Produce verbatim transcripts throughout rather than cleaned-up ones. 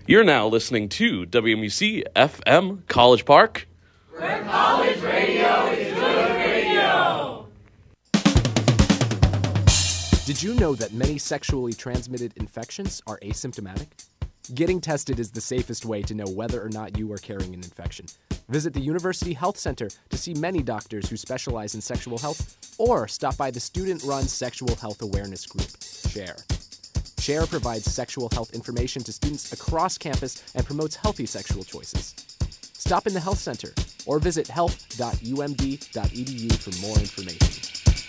You're now listening to W M U C F M College Park, where college radio is good radio. Did you know that many sexually transmitted infections are asymptomatic? Getting tested is the safest way to know whether or not you are carrying an infection. Visit the University Health Center to see many doctors who specialize in sexual health, or stop by the student-run sexual health awareness group, SHARE. SHARE provides sexual health information to students across campus and promotes healthy sexual choices. Stop in the health center or visit health dot u m d dot e d u for more information.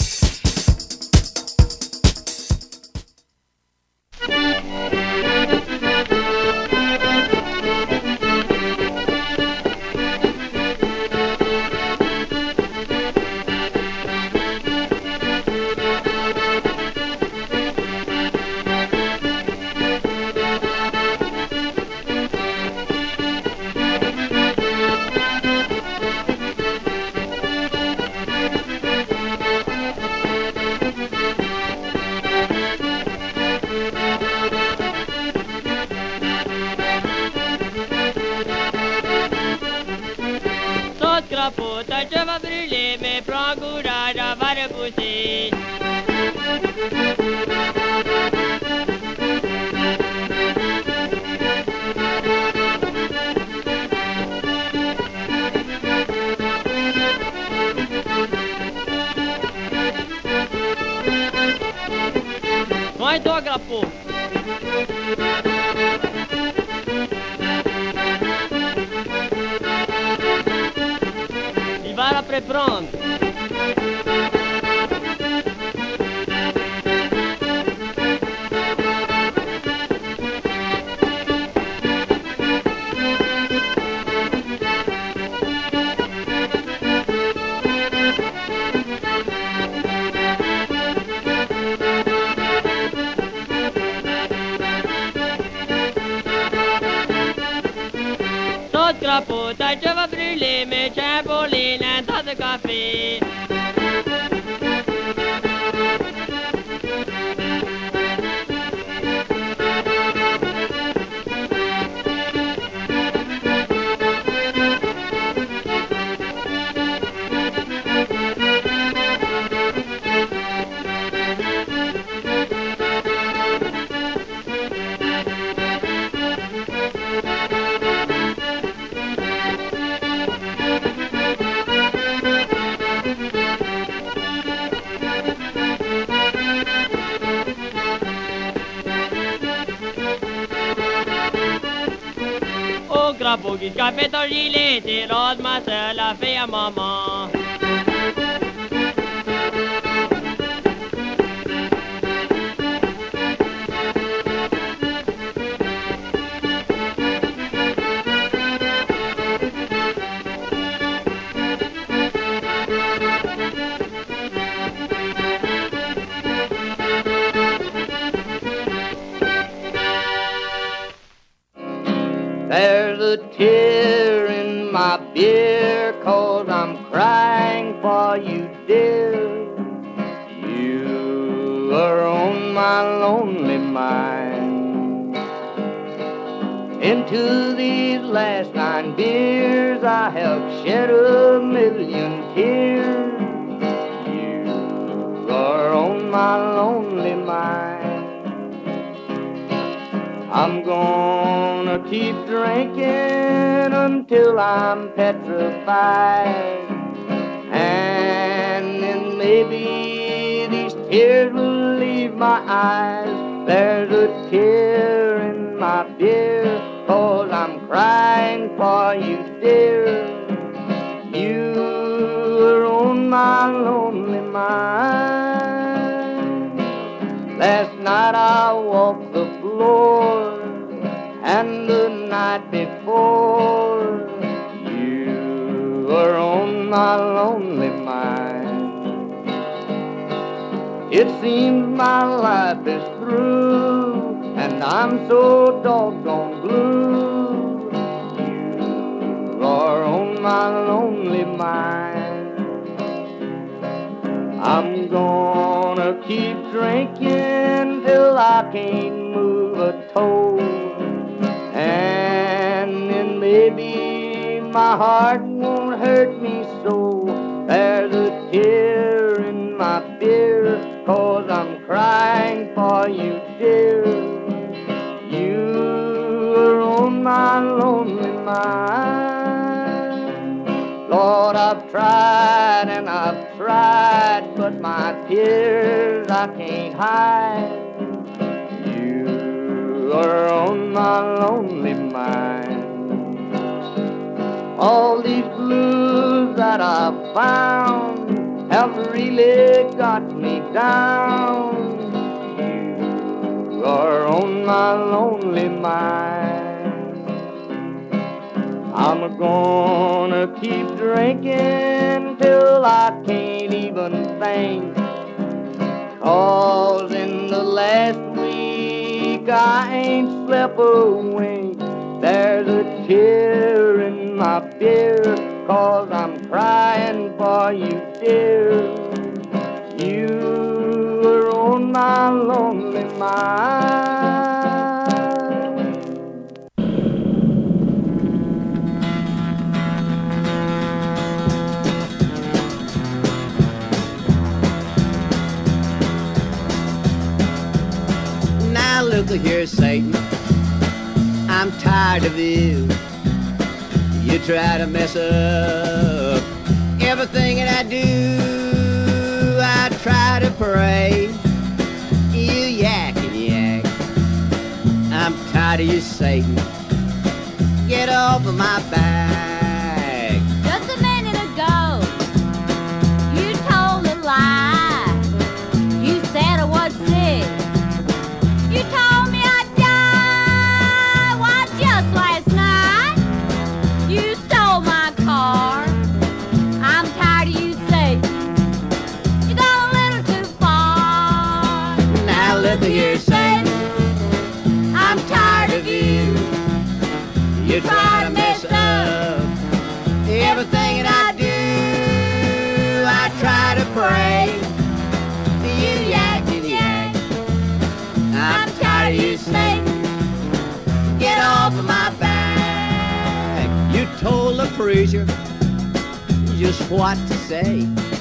There's a tear in my beer, 'cause I'm crying for you, dear. You are on my lonely mind. Into these last nine beers I have shed a million tears. You are on my lonely mind. I'm gonna keep drinking until I'm petrified, and then maybe these tears will leave my eyes. There's a tear in my beer, 'cause I'm crying for you, dear. You are on my lonely mind. Last night I walked the floor, and the night before, you are on my lonely mind. It seems my life is through, and I'm so doggone blue. You are on my lonely mind. I'm gonna keep drinking till I can't move a toe, and maybe my heart won't hurt me so. There's a tear in my beer, 'cause I'm crying for you, dear. You are on my lonely mind. Lord, I've tried and I've tried, but my tears I can't hide. You are on my lonely mind. All these blues that I've found have really got me down. You are on my lonely mind. I'm gonna keep drinking till I can't even think, 'cause in the last week I ain't slept a wink. There's a tear in my beer, 'cause I'm crying for you, dear. You are on my lonely mind. Now look here, Satan, I'm tired of you. You try to mess up everything that I do. I try to pray, you yak and yak. I'm tired of you, Satan, get off of my back. Just a minute ago, you told a lie. You said I was sick. You told me I'd die. Why, just last night, you stole my car. I'm tired of you, Satan. You got a little too far. Now look here, Satan, I'm tired of you. You try to mess up everything that I do. I try to pray, you yak and yak. I'm tired of you, Satan, get off of my back. You told the preacher just what to say.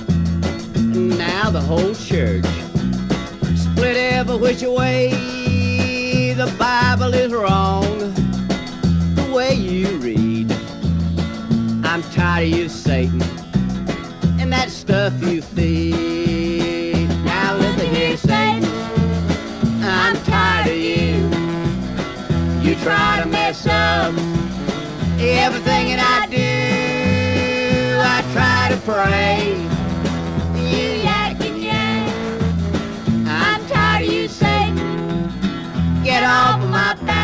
Now the whole church split every which way. The Bible is wrong the way you read. I'm tired of you, Satan, and that stuff you feed. Now listen here, Satan, I'm tired of you. You try to mess up everything that I do. I try to pray, you yak and yak. I'm tired of you, Satan, get off of my back.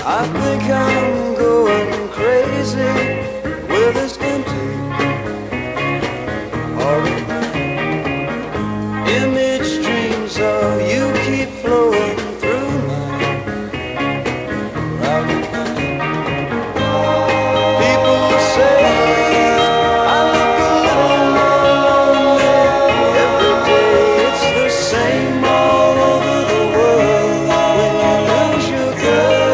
I think I'm going crazy with this empty heart of mine. Image dreams of you keep flowing through my private mind. People say I look a little lonely every day. It's the same all over the world when you lose your girl.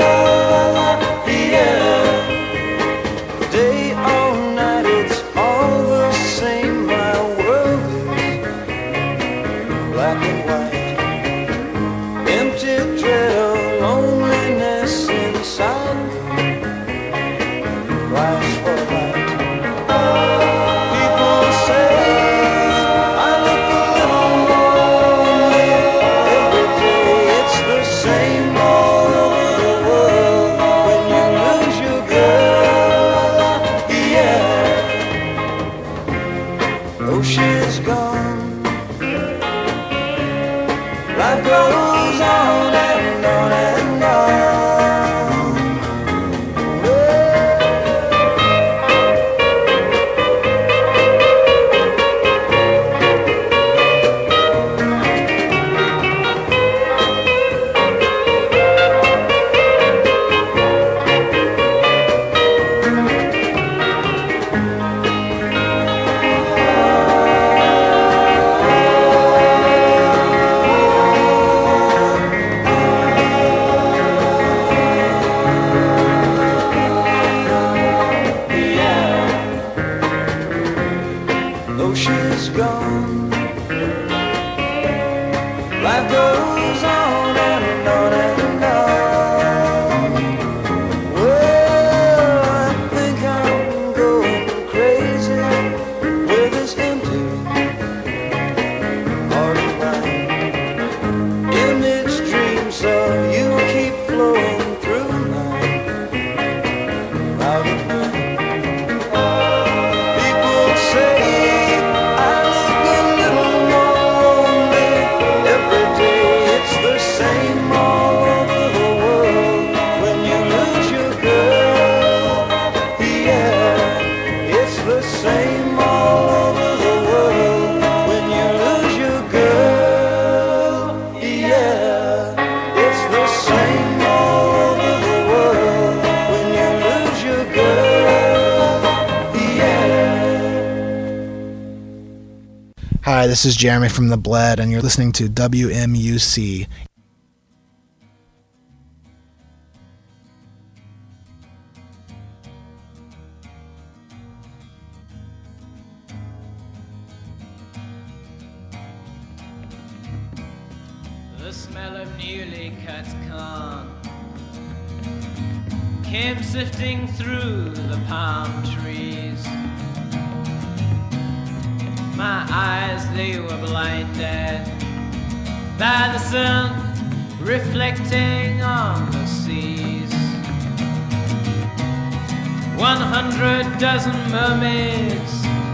Day or night, it's all the same. My world is black and white. Empty dread of loneliness inside me cries for light. People say I look a little lonely every day. It's the same all over the world when you lose your girl. Oh, she's gone. Life goes on and on and on. Oh, she's gone. Life goes on and on and on. Well, I think I'm going crazy with this empty heart of mine. Image dreams of you keep flowing through my private mind. People say same all over the world when you lose your girl. Yeah, it's the same all over the world when you lose your girl. Yeah, it's the same all over the world when you lose your girl. Yeah. Hi, this is Jeremy from The Bled, and you're listening to W M U C. The smell of newly cut corn came sifting through the palm trees. My eyes, they were blinded by the sun reflecting on the seas. One hundred dozen mermaids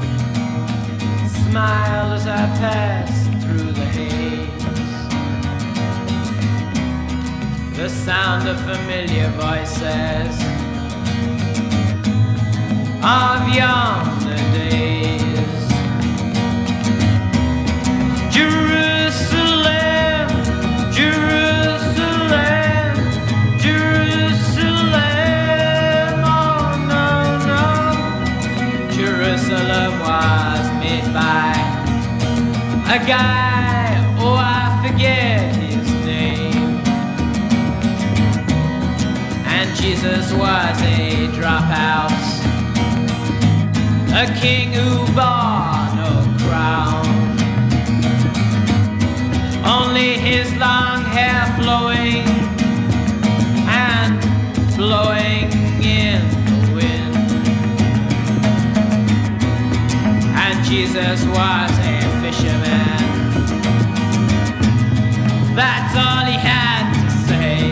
smiled as I passed through the haze. The sound of familiar voices of yonder days. Jerusalem, Jerusalem, Jerusalem, oh no, no. Jerusalem was made by a guy, oh I forget his name. And Jesus was a dropout, a king who bore no crown. Only his long hair flowing and blowing in the wind. And Jesus was a fisherman. That's all he had to say.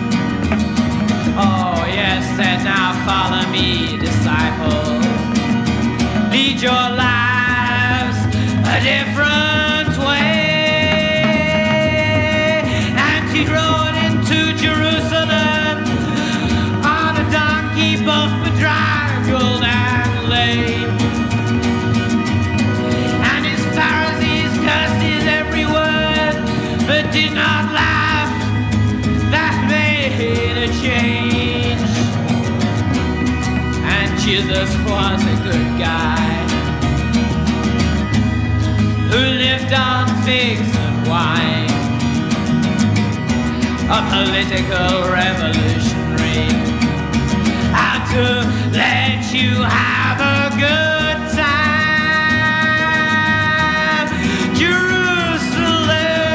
Oh yes, and now follow me, disciple. Lead your lives a different way. And he rode into Jerusalem shackled and lame. And his Pharisees cursed his every word, but did not laugh. That made a change. And Jesus was a good guy who lived on figs and wine. A political revolutionary, how to let you have a good time. Jerusalem,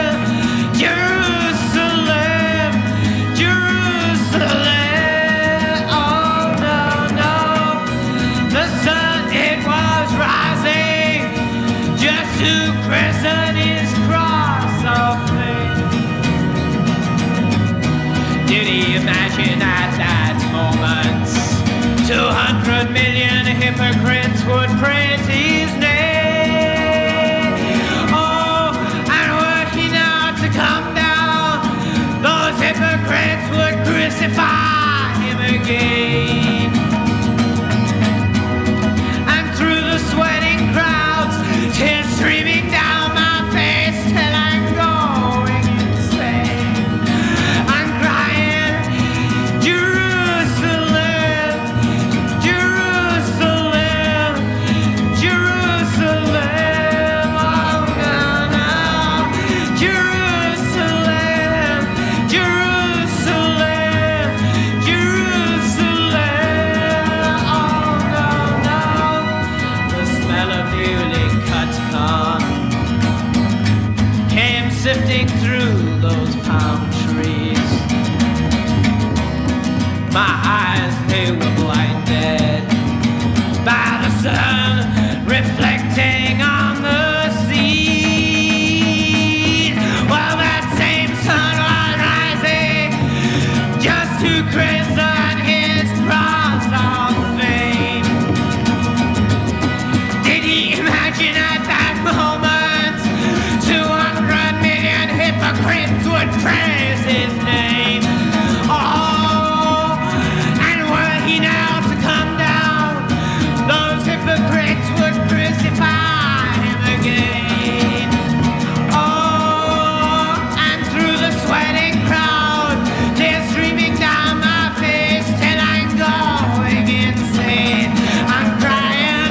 Jerusalem, Jerusalem. Oh no, no, the sun it was rising just to christen his cross of flame. Did he imagine at that moment two hundred million hypocrites would praise his name? Oh, and were he now to come down, those hypocrites would crucify him again. And through the sweating crowds, tears streaming down my face till I'm going insane. I'm crying, Jerusalem, Jerusalem, Jerusalem. Oh no, no, Jerusalem, Jerusalem, Jerusalem. Oh no, no, the smell of newly cut corn came sifting through those palm trees. My eyes, they were blinded by the sun reflecting on the sea. While that same sun was rising just to christen his cross of fame. Did he imagine at that moment two hundred million hypocrites would praise his name? Oh, and were he now to come down, those hypocrites would crucify him again. Oh, and through the sweating crowd, tears streaming down my face till I'm going insane. I'm crying,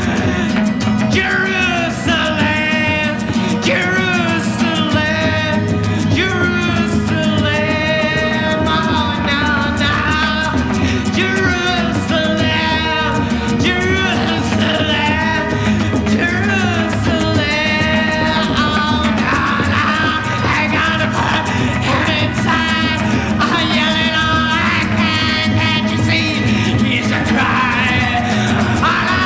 Jerusalem, Jerusalem, Jerusalem. Oh no, no, Jerusalem, Jerusalem, Jerusalem. Oh no, no, I gotta put him inside. I'm yelling all I can, can't you see? He's a crying. Oh no,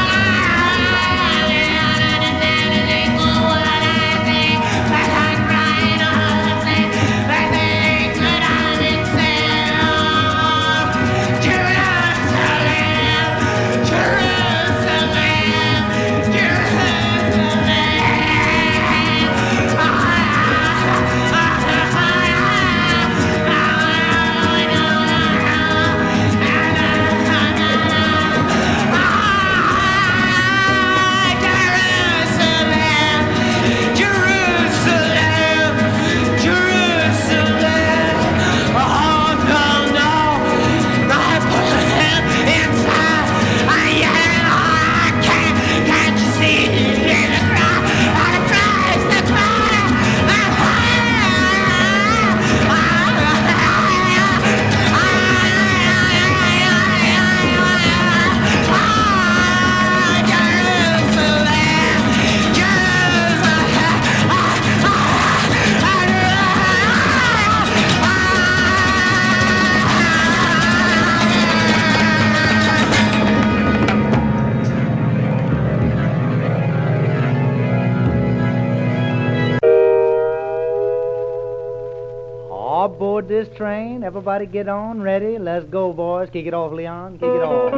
Aboard this train, everybody get on, ready, let's go, boys. Kick it off, Leon, kick it off.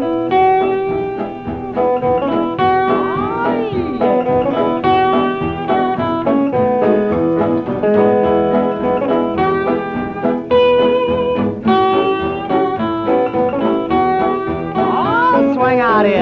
Oh, swing out here.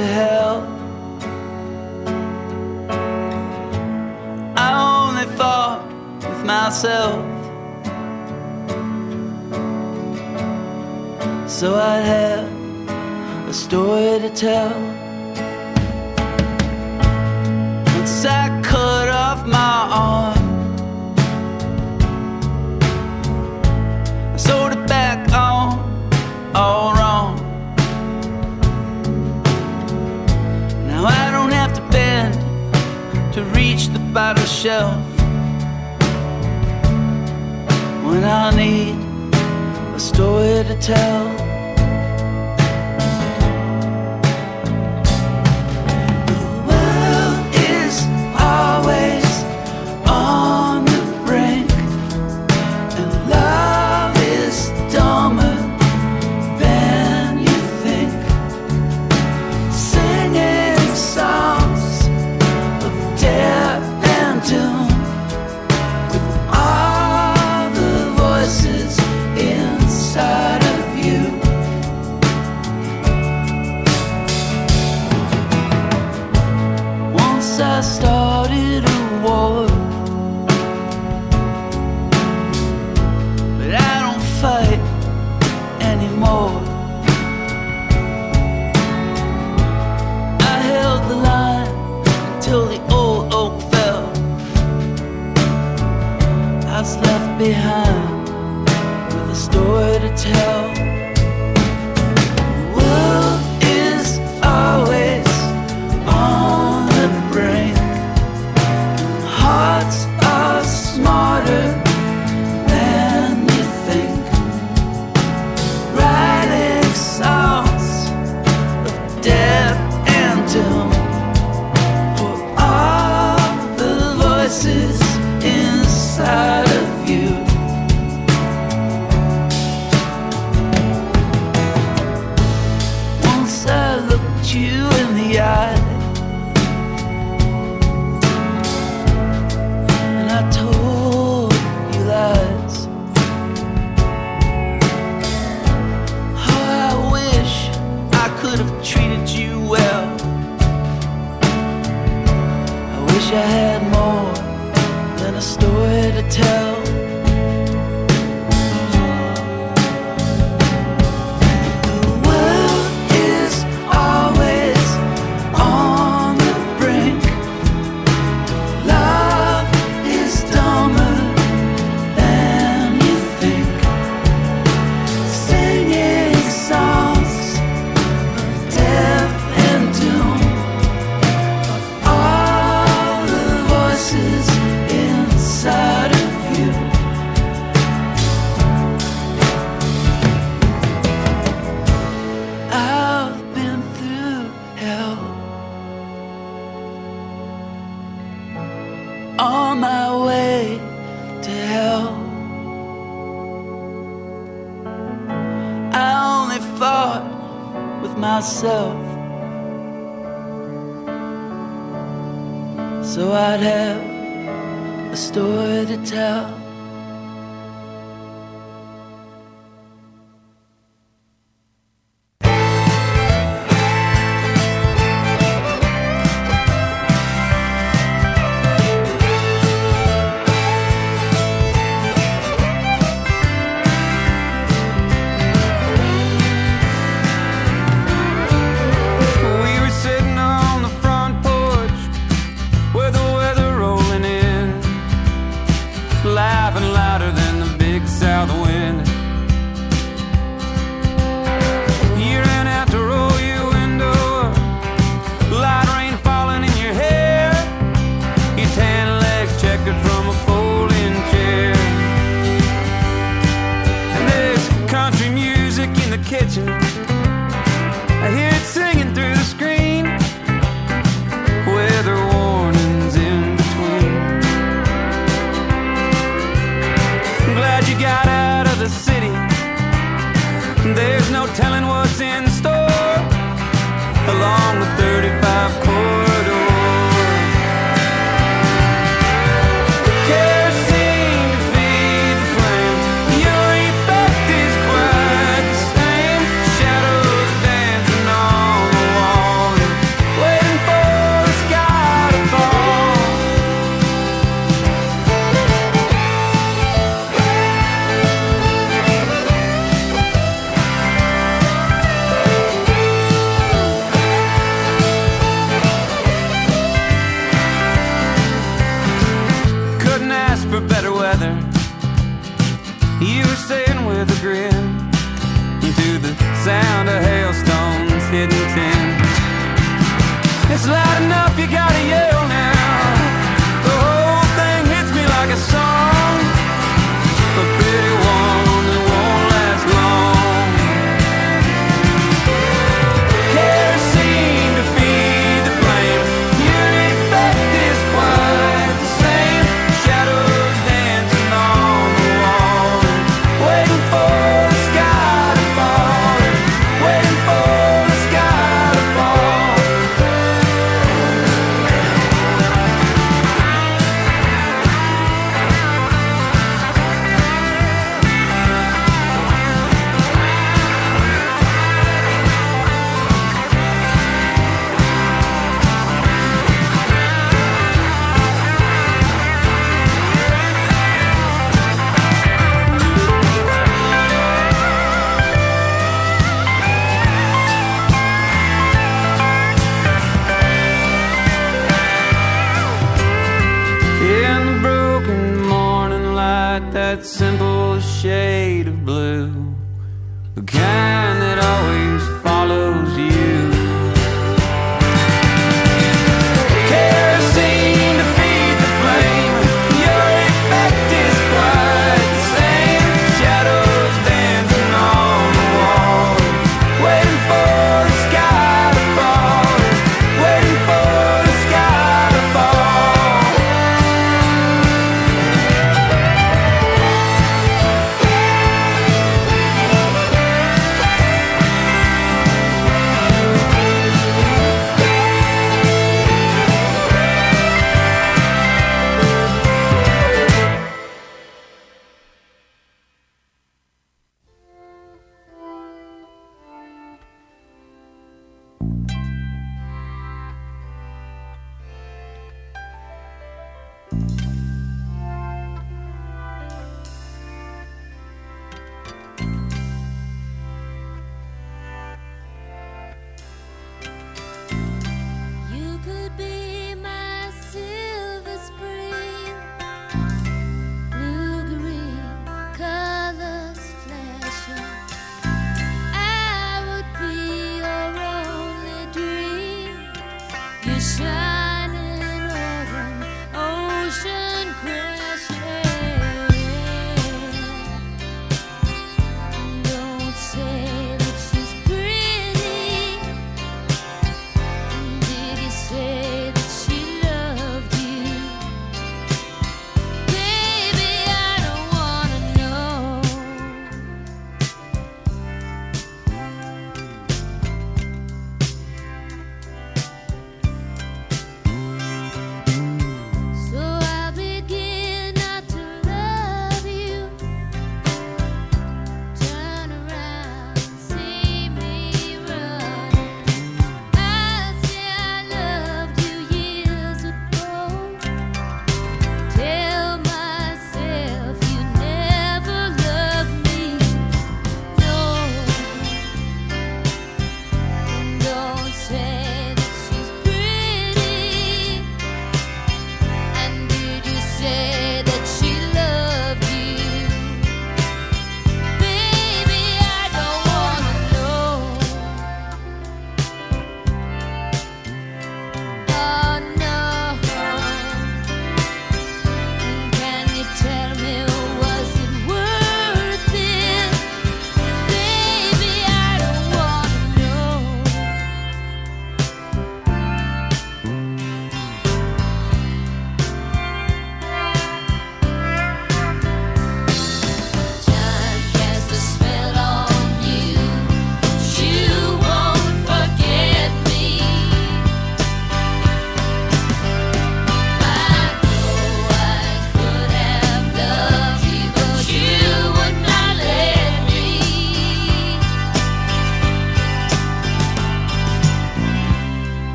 to hell. I only thought with myself, so I'd have a story to tell. Once I cut off my arm, I sewed it back on, all wrong. Now I don't have to bend to reach the bottom shelf when I need a story to tell. The world is always on the brink, and love is dumber than you think. Singing songs of death and doom, with all the voices inside of you. Once I started a war, but I don't fight anymore. I held the line until the old oak fell. I was left behind with a story to tell. The world is always on the brink. Hearts are smarter than you think. Writing songs of death and doom for all the voices inside of you. Once I looked you in the eye, and I told you lies. Oh, I wish I could have treated you well. I wish I had more than a story to tell. The world is always on the brink. Love is dumber than you think. Singing songs of death and doom, of all the voices inside of you. I've been through hell on my way to hell. I only fought with myself, so I'd have a story to tell. We were sitting on the front porch with the weather rolling in, laughing louder than the big south wind. You ran out to roll your window up, light rain falling in your hair, your tan legs checkered from a folding chair. And there's country music in the kitchen, I hear it singing through the screen, weather warnings in between. I'm glad you got out of the city, there's no telling what's in store along the thirty-five corridor. Kerosene to feed the flame, your effect is quite the same. Shadows dancing on the wall, and You were saying with a grin, to the sound of hailstones hitting tin. It's loud enough, you gotta yell now. The whole thing hits me like a song, a pretty one that won't last long. Kerosene to feed the flame, your effect is quite the same. Shadows dancing on the wall, waiting for the sky to fall, waiting for the sky to fall. In the broken morning light, that simple shade of blue, the kind that always follows you. Kerosene to feed the flame, your effect is quite the same. Shadows dancing on the wall, waiting for the sky to fall, waiting for the sky to fall.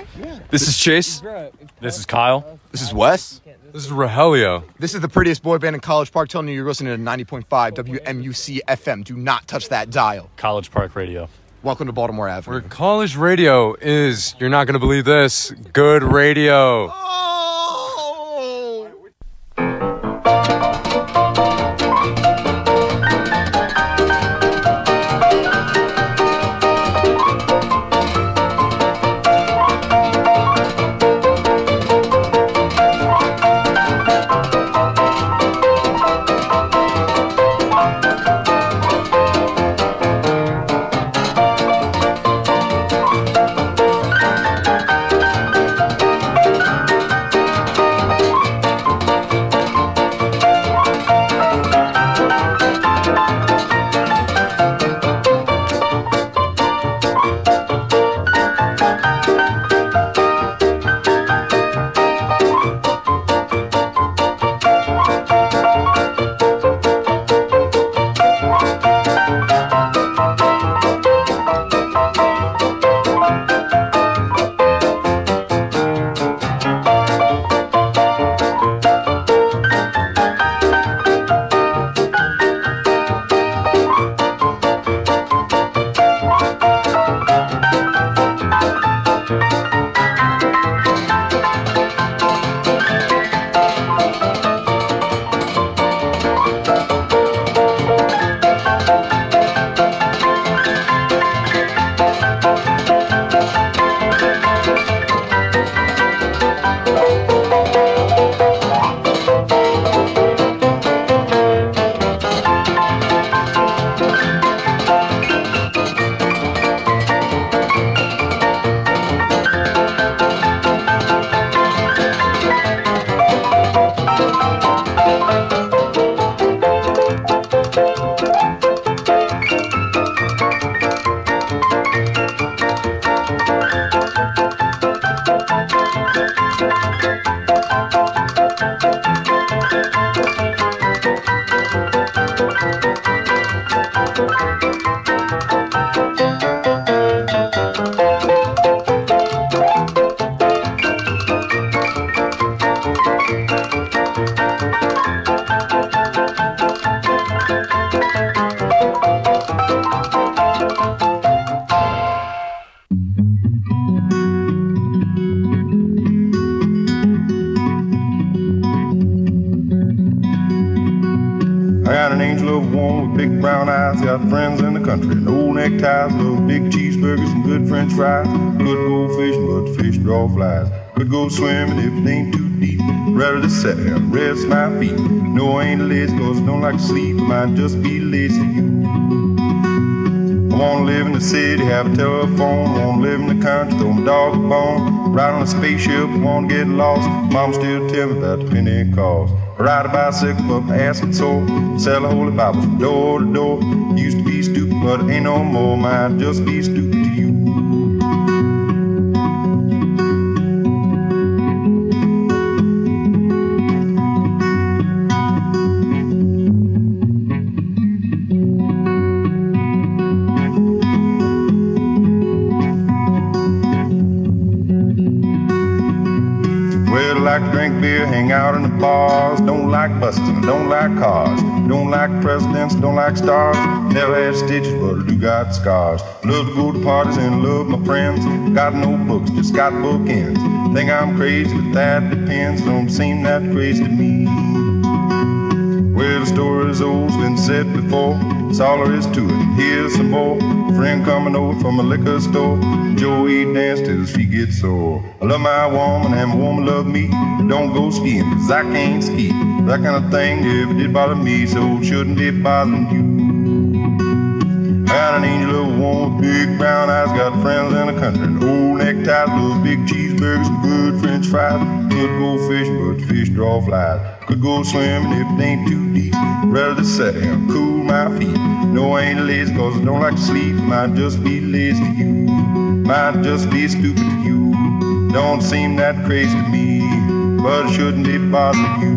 This is Chase. This is Kyle. This is Wes. This is Rogelio. This is the prettiest boy band in College Park telling you you're listening to ninety point five W M U C F M. Do not touch that dial. College Park Radio. Welcome to Baltimore Avenue. Where college radio is, you're not going to believe this, good radio. Got friends in the country, no neckties, love big cheeseburgers and good french fries. Could go fishing, but the fish draw flies. Could go swimming if it ain't too deep. Rather to sit here and rest my feet. No, I ain't lazy cause I don't like to sleep. I might just be lazy to you. I wanna live in the city, have a telephone. I wanna live in the country, throw my dog a bone. Ride on a spaceship, I wanna get lost. Mom still tell me about the penny it costs. Ride a bicycle, but my ass and sore. Sell a holy Bible from door to door. Used to be stupid, but it ain't no more. Might just be stupid to you. Like to drink beer, hang out in the bars. Don't like busting, don't like cars. Don't like presidents, don't like stars. Never had stitches, but I do got scars. Love to go to parties and love my friends. Got no books, just got bookends. Think I'm crazy, but that depends. Don't seem that crazy to me. Well, the story's old's been said before. That's all there is to it. Here's some more. A friend coming over from a liquor store. Joey danced till his feet get sore. I love my woman and my woman love me. Don't go skiing cause I can't ski. That kind of thing never did bother me, so it shouldn't be bothering you. I got an angel of a woman with big brown eyes. Got friends in the country and old neckties. Love big cheeseburgers and good french fries. Could go fishing but the fish draw flies. Could go swimming if it ain't too deep. Rather to sit here and cool my feet. No, I ain't lazy cause I don't like to sleep. Might just be lazy to you. Might just be stupid to you. Don't seem that crazy to me, but it shouldn't be bothering you.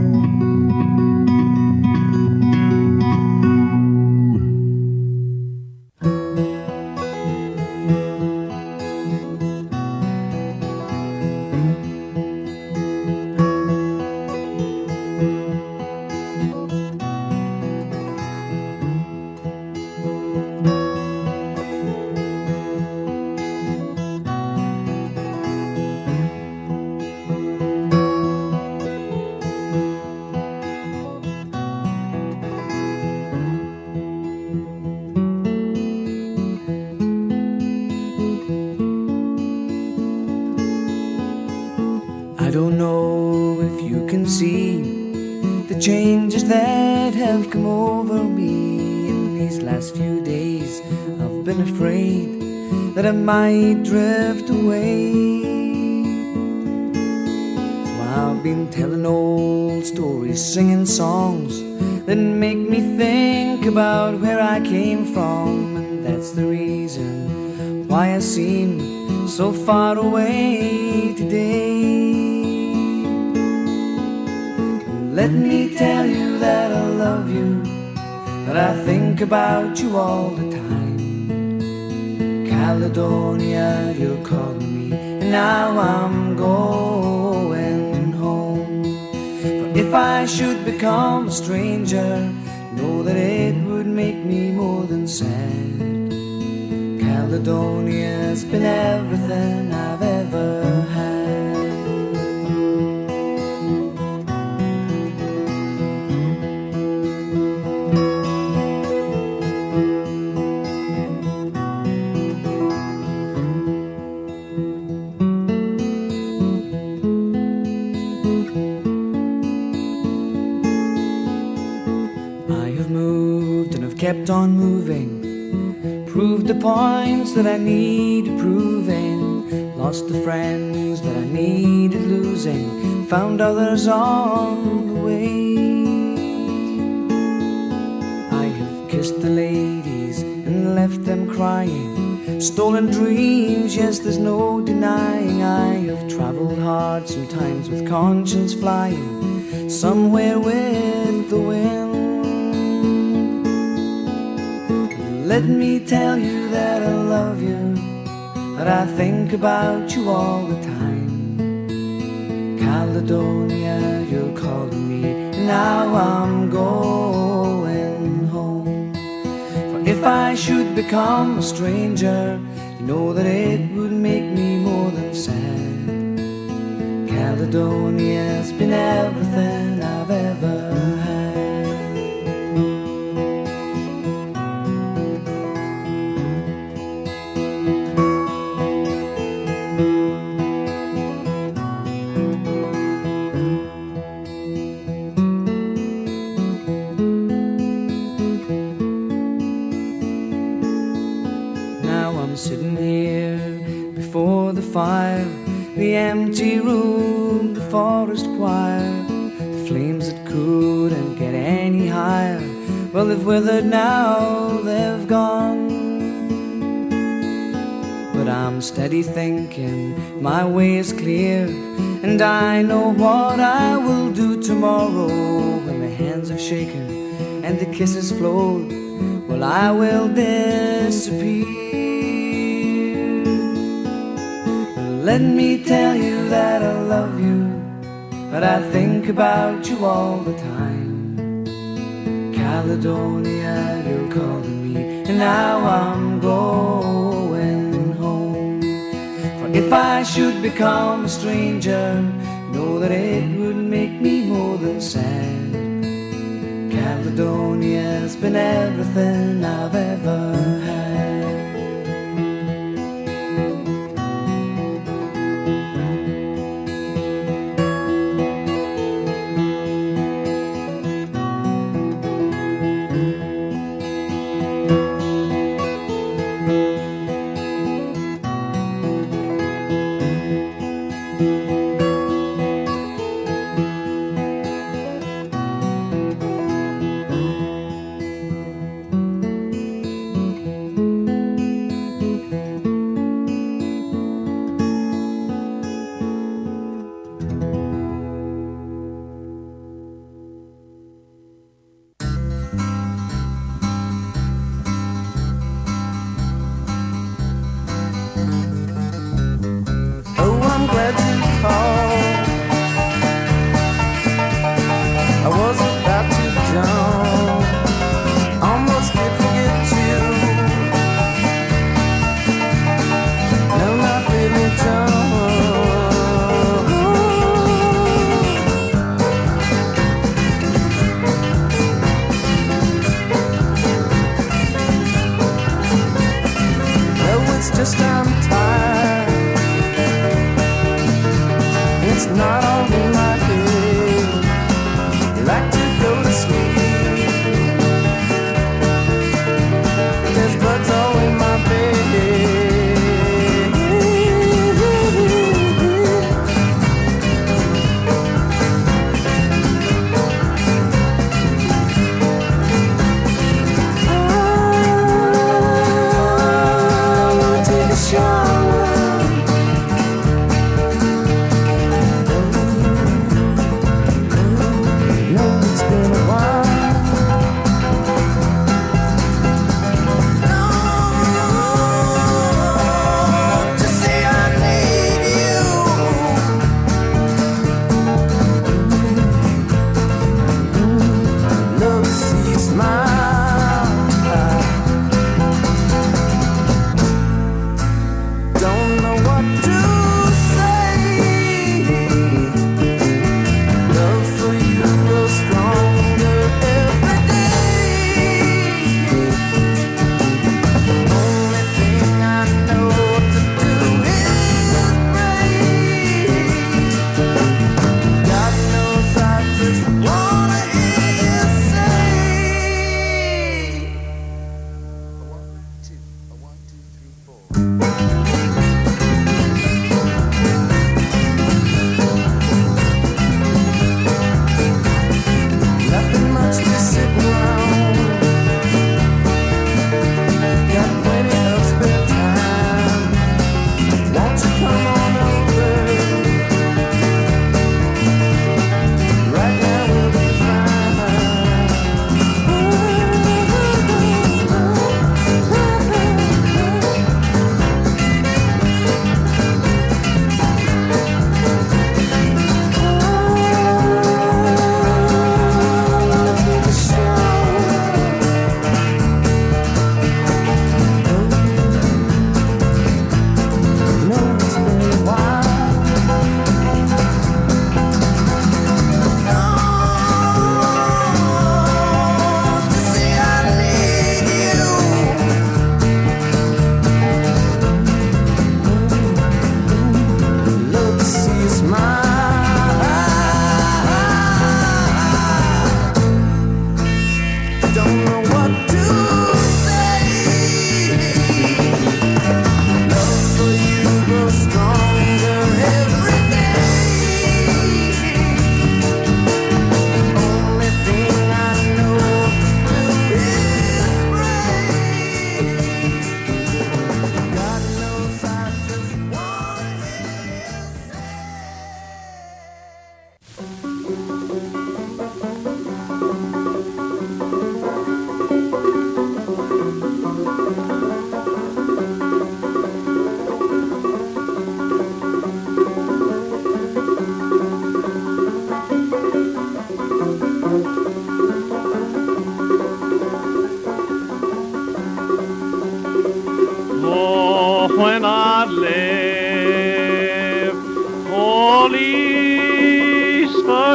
don't know if you can see the changes that have come over me in these last few days. I've been afraid that I might drift away, so I've been telling old stories, singing songs that make me think about where I came from. And that's the reason why I seem so far away today. Let me tell you that I love you, that I think about you all the time. Caledonia, you're calling me, and now I'm going home. For if I should become a stranger, know that it would make me more than sad. Caledonia's been everything I've ever had. Kept on moving, proved the points that I needed proving, lost the friends that I needed losing, found others on the way. I have kissed the ladies and left them crying, stolen dreams, yes, there's no denying. I have traveled hard, sometimes with conscience flying, somewhere with the wind. Let me tell you that I love you, that I think about you all the time. Caledonia, you're calling me, and now I'm going home. For if I should become a stranger, you know that it would make me more than sad. Caledonia's been everything I've ever had. Sitting here before the fire, the empty room, the forest choir, the flames that couldn't get any higher, well, they've withered now, they've gone. But I'm steady thinking, my way is clear, and I know what I will do tomorrow. When the hands have shaken and the kisses flowed, well, I will disappear. Let me tell you that I love you, that I think about you all the time. Caledonia, you're calling me, and now I'm going home. For if I should become a stranger, know that it would make me more than sad. Caledonia's been everything I've ever had.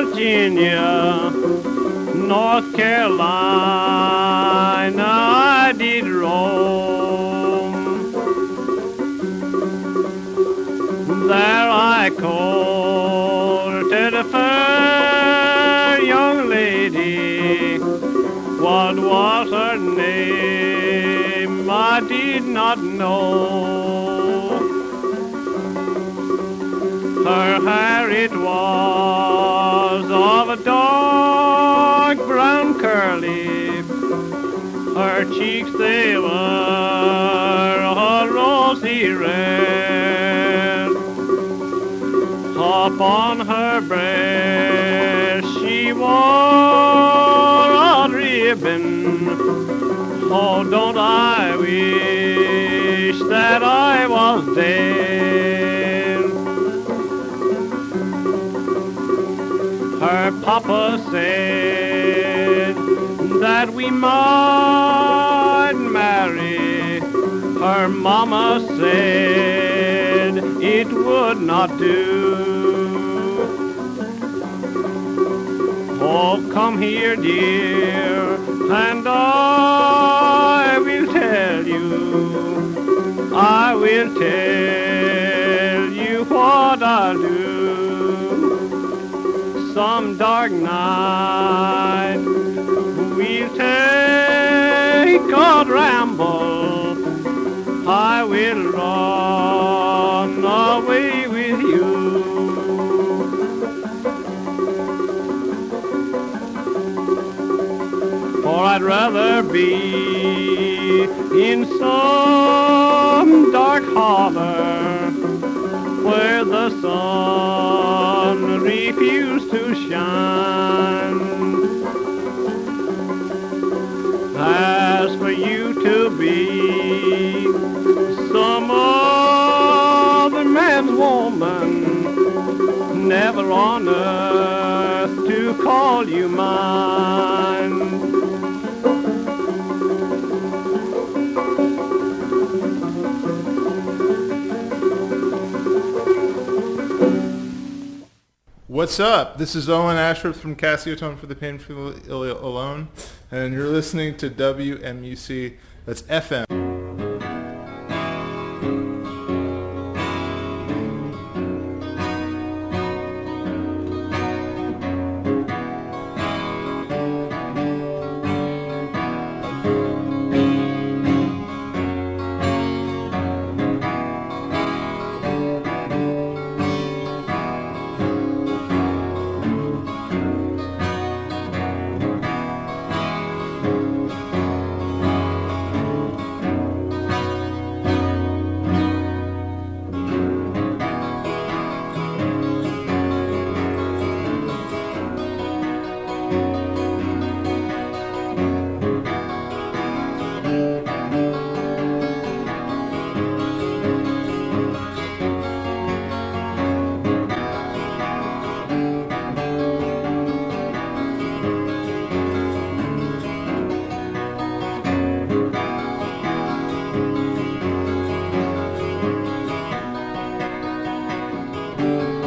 Virginia, North Carolina, I did roam. There I courted a fair young lady. What was her name? I did not know. Her hair it was of a dark brown curly. Her cheeks they were a rosy red. Upon her breast she wore a ribbon. Oh, don't I wish that I was dead. Her papa said that we might marry. Her mama said it would not do. Oh, come here, dear, and I will tell you, I will tell you what I'll do. Some dark night we'll take a ramble. I will run away with you. For I'd rather be in some dark harbor where the sun refused to shine. As for you to be some other man's woman, never on earth to call you mine. What's up? This is Owen Ashworth from Cassiotone for the Painful Alone, and you're listening to W M U C. That's F M. you.